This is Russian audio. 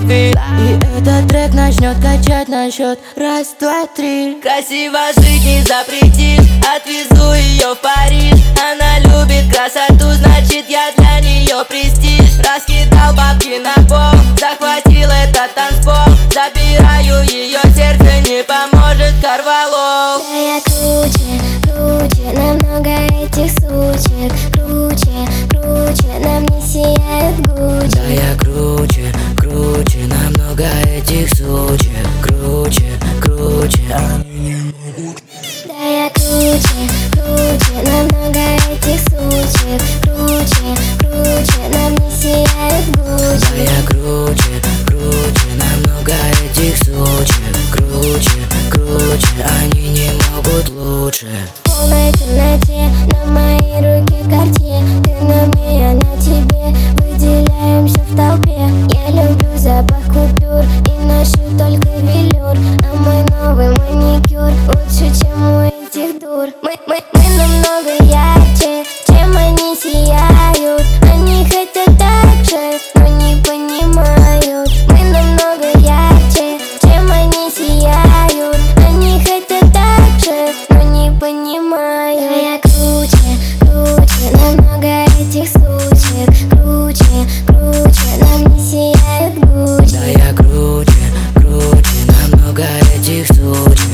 И этот трек начнет качать на счет раз, два, три. Красиво жить не запретишь, отвезу ее в Париж. Она любит красоту, значит я для нее престиж. Раскидал бабки на пол, захватил этот танцпол. Забираю ее сердце, не поможет Корвалол. Да я круче, круче, намного этих сучек. Круче, круче, на мне сияет Гуччи. Да я круче, круче, намного этих сучек. Круче, круче, они не могут. Да я круче, круче, намного этих сучек. Круче, круче, на мне сияет Гуччи. Да я круче, круче, намного этих сучек. Круче, круче, они не могут лучше. В полной темноте на моей руке Cartier. Ты на мне, я на тебе, выделяемся в толпе. Я люблю запах купюр и ношу только велюр. А мой новый маникюр лучше, чем у этих дур. Мы намного ярче, чем они сияют. Они хотят так же, но не понимают. Мы намного ярче, чем они сияют. Они хотят так же, но не понимают. Да я круче, круче, намного этих сучек. Круче, круче, на мне сияет Гуччи. Да я круче, круче, намного этих сучек.